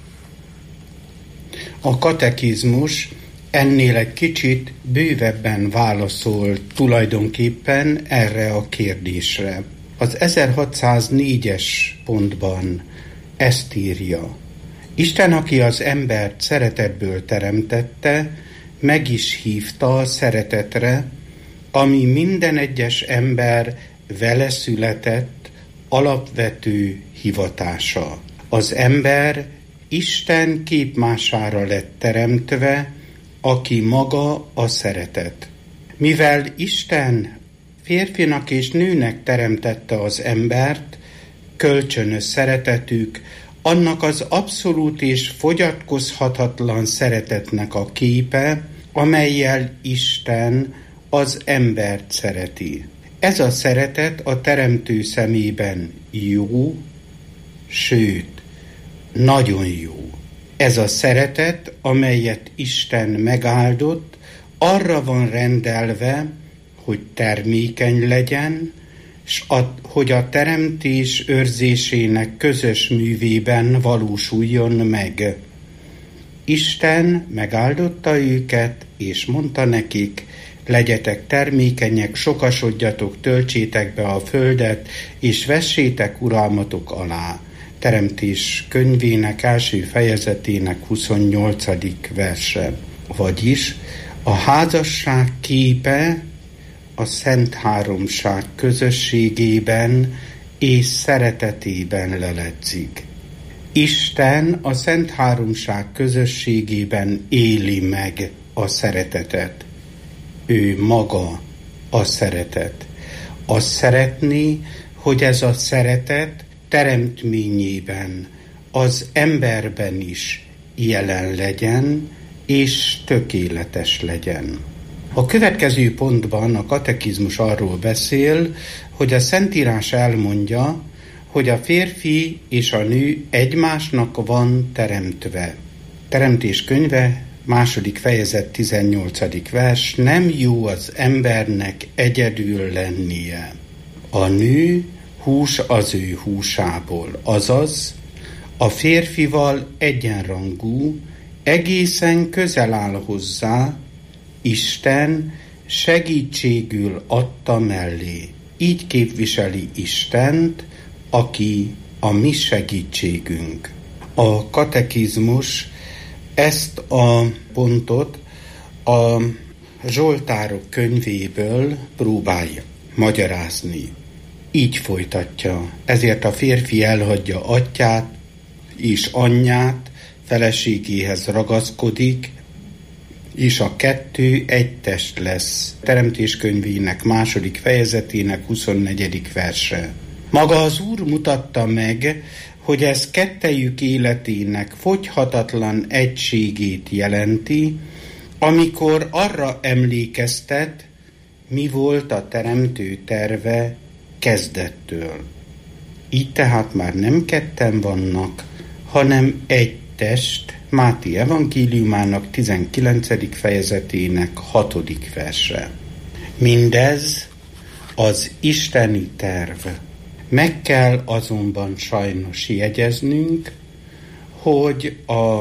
A katekizmus ennél egy kicsit bővebben válaszol tulajdonképpen erre a kérdésre. Az 1604-es pontban ezt írja: Isten, aki az embert szeretetből teremtette, meg is hívta a szeretetre, ami minden egyes ember vele született alapvető hivatása. Az ember Isten képmására lett teremtve, aki maga a szeretet. Mivel Isten férfinak és nőnek teremtette az embert, kölcsönös szeretetük annak az abszolút és fogyatkozhatatlan szeretetnek a képe, amellyel Isten az embert szereti. Ez a szeretet a teremtő szemében jó, sőt, nagyon jó. Ez a szeretet, amelyet Isten megáldott, arra van rendelve, hogy termékeny legyen, s hogy a teremtés őrzésének közös művében valósuljon meg. Isten megáldotta őket, és mondta nekik: legyetek termékenyek, sokasodjatok, töltsétek be a földet, és vessétek uralmatok alá. Teremtés könyvének első fejezetének 28. verse. Vagyis a házasság képe a Szent Háromság közösségében és szeretetében leledzik. Isten a Szent Háromság közösségében éli meg a szeretetet. Ő maga a szeretet. Azt szeretné, hogy ez a szeretet teremtményében, az emberben is jelen legyen és tökéletes legyen. A következő pontban a katekizmus arról beszél, hogy a Szentírás elmondja, hogy a férfi és a nő egymásnak van teremtve. Teremtés könyve, 2. fejezet 18. vers: nem jó az embernek egyedül lennie. A nő hús az ő húsából, azaz a férfival egyenrangú, egészen közel áll hozzá, Isten segítségül adta mellé. Így képviseli Istent, aki a mi segítségünk. A katekizmus ezt a pontot a Zsoltárok könyvéből próbálja magyarázni. Így folytatja: ezért a férfi elhagyja atyát és anyját, feleségéhez ragaszkodik, és a kettő egy test lesz. Teremtés könyvének 2. fejezetének 24. verse. Maga az Úr mutatta meg, hogy ez kettejük életének fogyhatatlan egységét jelenti, amikor arra emlékeztet, mi volt a teremtő terve kezdettől. Így tehát már nem ketten vannak, hanem egy test, Máté evangéliumának 19. fejezetének 6. verse. Mindez az isteni terv. Meg kell azonban sajnos jegyeznünk, hogy a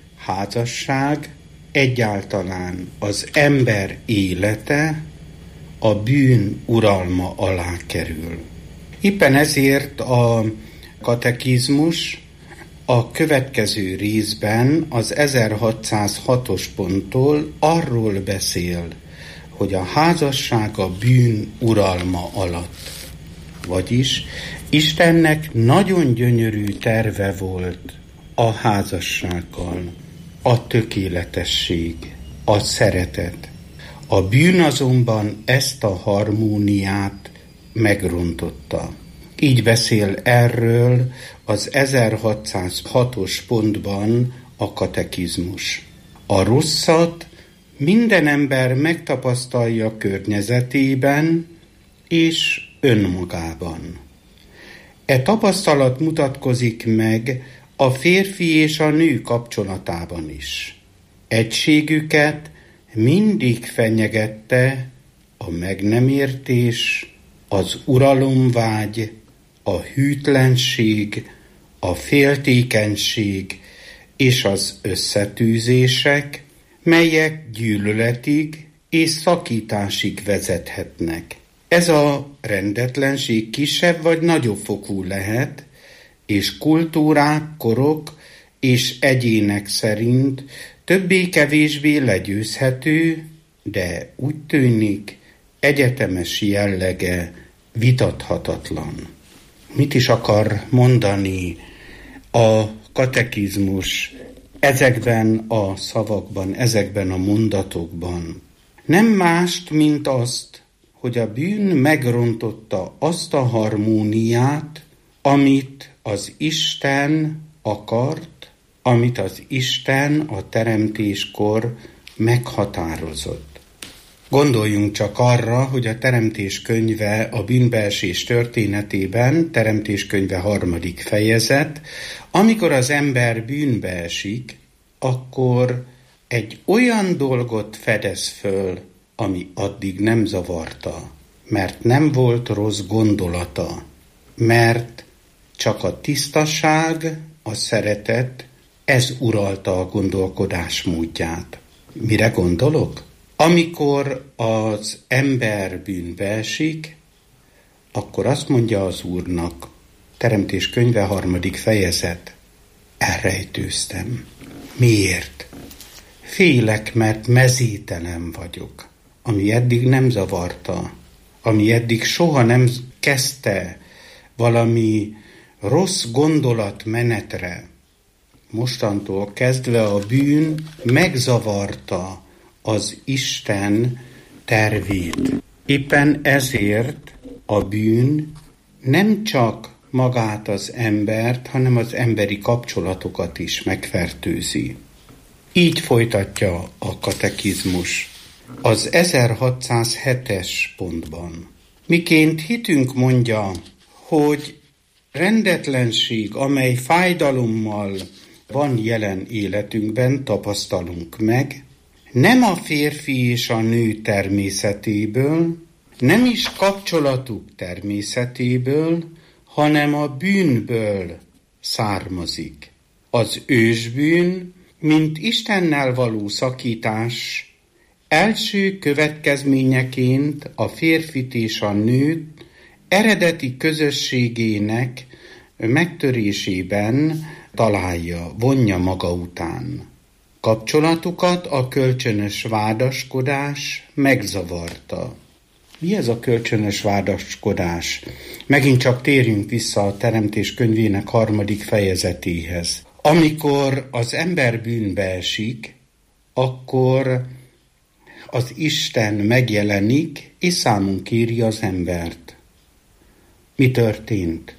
házasság egyáltalán az ember élete a bűn uralma alá kerül. Éppen ezért a katekizmus a következő részben az 1606-os ponttól arról beszél, hogy a házasság a bűn uralma alatt. Vagyis Istennek nagyon gyönyörű terve volt a házassággal, a tökéletesség, a szeretet. A bűn azonban ezt a harmóniát megrontotta. Így beszél erről az 1606-os pontban a katekizmus. A rosszat minden ember megtapasztalja környezetében és önmagában. E tapasztalat mutatkozik meg a férfi és a nő kapcsolatában is. Egységüket mindig fenyegette a meg nem értés, az uralomvágy, a hűtlenség, a féltékenység és az összetűzések, melyek gyűlöletig és szakításig vezethetnek. Ez a rendetlenség kisebb vagy nagyobb fokú lehet, és kultúrák, korok és egyének szerint többé-kevésbé legyőzhető, de úgy tűnik egyetemes jellege vitathatatlan. Mit is akar mondani a katekizmus ezekben a szavakban, ezekben a mondatokban? Nem mást, mint azt, hogy a bűn megrontotta azt a harmóniát, amit az Isten akart, amit az Isten a teremtéskor meghatározott. Gondoljunk csak arra, hogy a Teremtés könyve a bűnbeesés történetében, Teremtés könyve 3. fejezet, amikor az ember bűnbe esik, akkor egy olyan dolgot fedez föl, ami addig nem zavarta, mert nem volt rossz gondolata, mert csak a tisztaság, a szeretet, ez uralta a gondolkodás módját. Mire gondolok? Amikor az ember bűnbe esik, akkor azt mondja az Úrnak, Teremtés könyve 3. fejezet, elrejtőztem. Miért? Félek, mert mezítelen vagyok, ami eddig nem zavarta, ami eddig soha nem kezdte valami rossz gondolatmenetre. Mostantól kezdve a bűn megzavarta az Isten tervét. Éppen ezért a bűn nem csak magát az embert, hanem az emberi kapcsolatokat is megfertőzi. Így folytatja a katekizmus az 1607-es pontban. Miként hitünk mondja, hogy rendetlenség, amely fájdalommal van jelen életünkben, tapasztalunk meg, nem a férfi és a nő természetéből, nem is kapcsolatuk természetéből, hanem a bűnből származik. Az ősbűn, mint Istennel való szakítás, első következményeként a férfit és a nőt eredeti közösségének megtörésében találja, vonja maga után. Kapcsolatukat a kölcsönös vádaskodás megzavarta. Mi ez a kölcsönös vádaskodás? Megint csak térjünk vissza a Teremtés könyvének 3. fejezetéhez. Amikor az ember bűnbe esik, akkor az Isten megjelenik, és számon kéri az embert. Mi történt?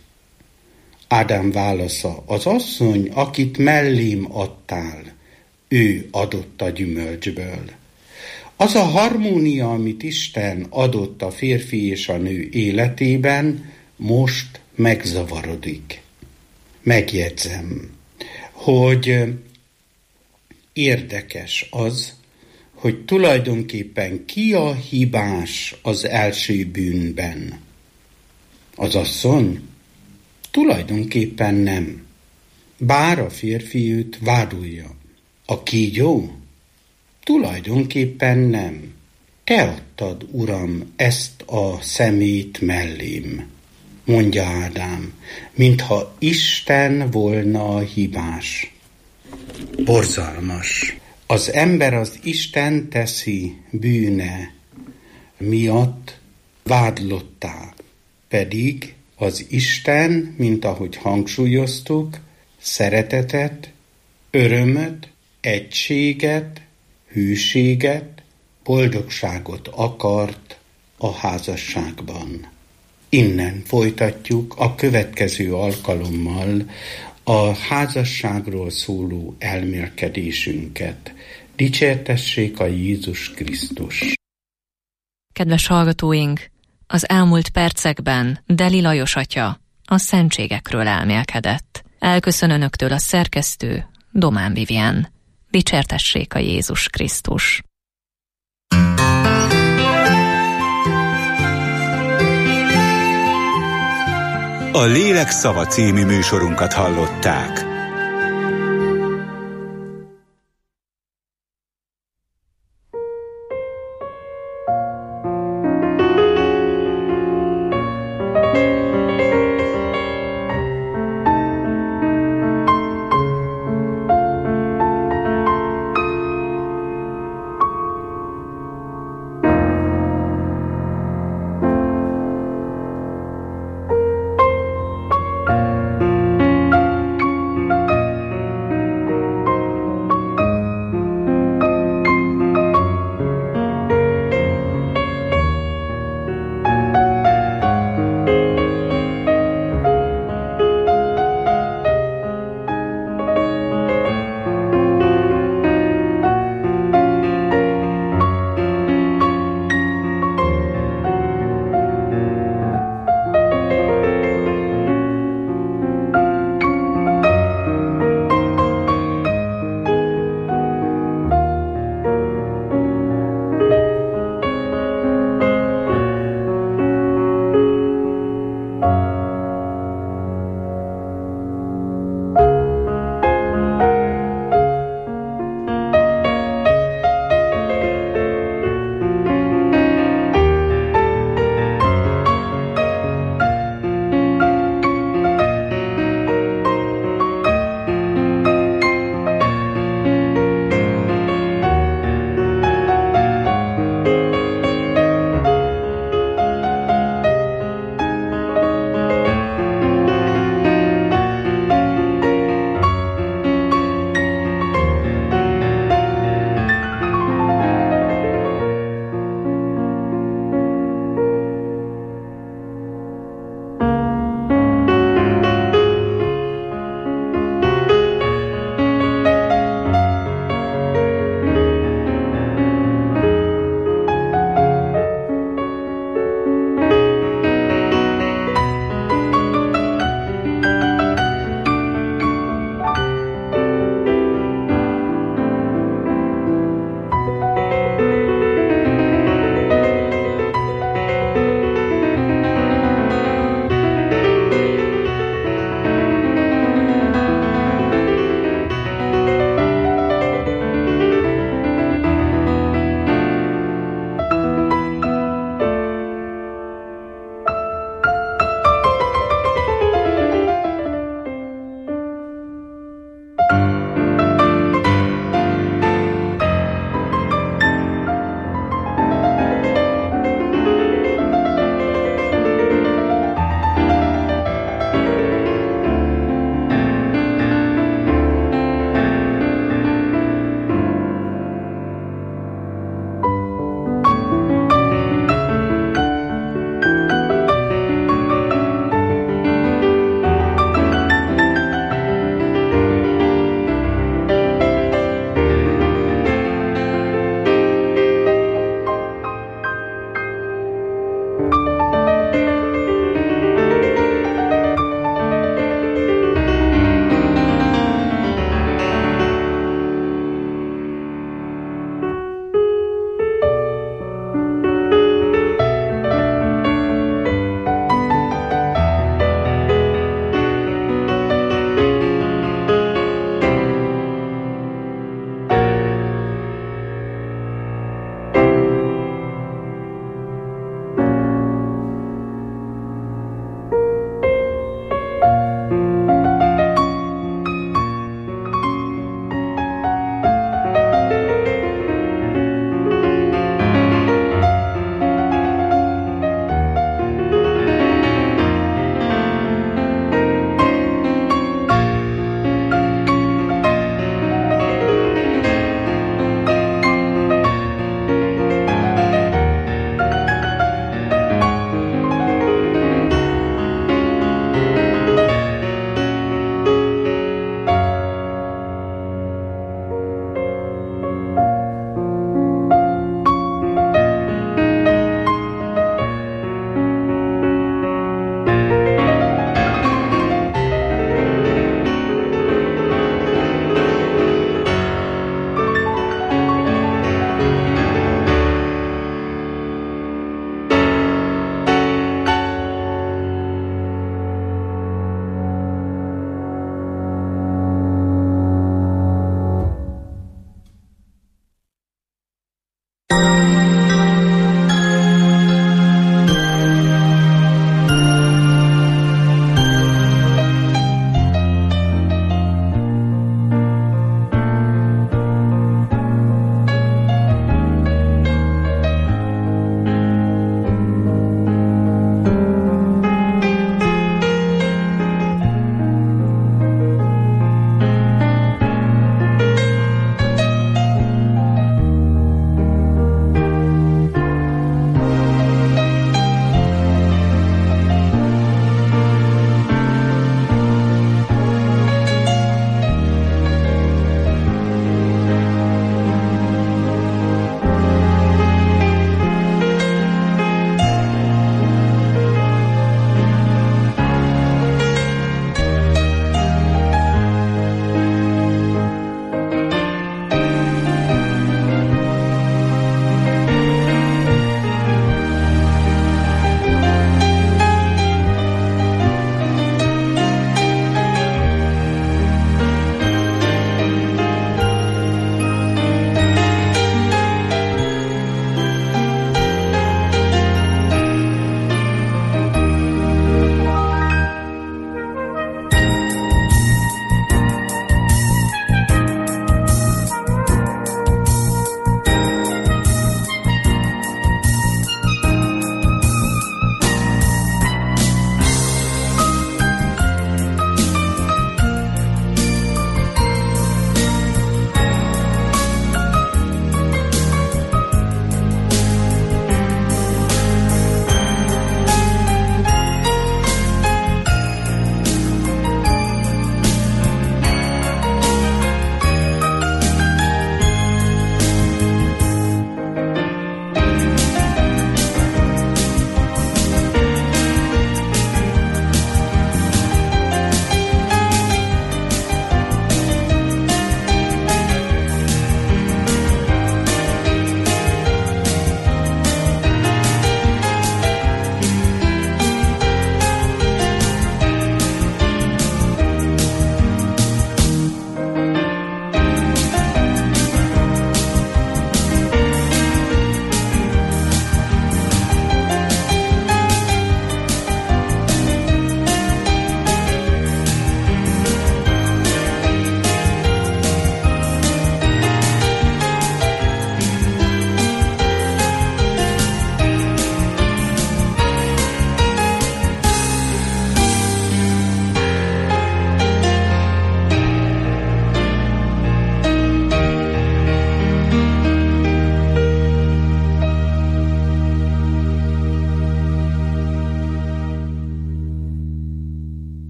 Ádám válasza: az asszony, akit mellém adtál, ő adott a gyümölcsből. Az a harmónia, amit Isten adott a férfi és a nő életében, most megzavarodik. Megjegyzem, hogy érdekes az, hogy tulajdonképpen ki a hibás az első bűnben. Az asszony? Tulajdonképpen nem. Bár a férfi őt vádolja. A kígyó? Tulajdonképpen nem. Te adtad, Uram, ezt a szemét mellém, mondja Ádám, mintha Isten volna a hibás. Borzalmas. Az ember az Isten teszi bűne miatt vádlottá, pedig az Isten, mint ahogy hangsúlyoztuk, szeretetet, örömöt, egységet, hűséget, boldogságot akart a házasságban. Innen folytatjuk a következő alkalommal a házasságról szóló elmélkedésünket. Dicsértessék a Jézus Krisztus!
Kedves hallgatóink, az elmúlt percekben Deli Lajos atya a szentségekről elmélkedett. Elköszön önöktől a szerkesztő, Domán Vivien. Dicsértessék a Jézus Krisztus!
A Lélek szava című műsorunkat hallották.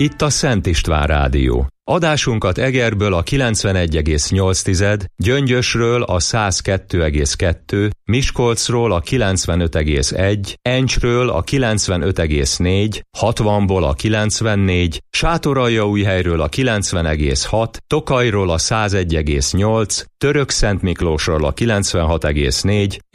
Itt a Szent István Rádió. Adásunkat Egerből a 91,8, Gyöngyösről a 102,2, Miskolcról a 95,1, Encsről a 95,4, 60-ból a 94, Sátoraljaújhelyről a 90,6, Tokajról a 101,8, Törökszentmiklósról a 96,4,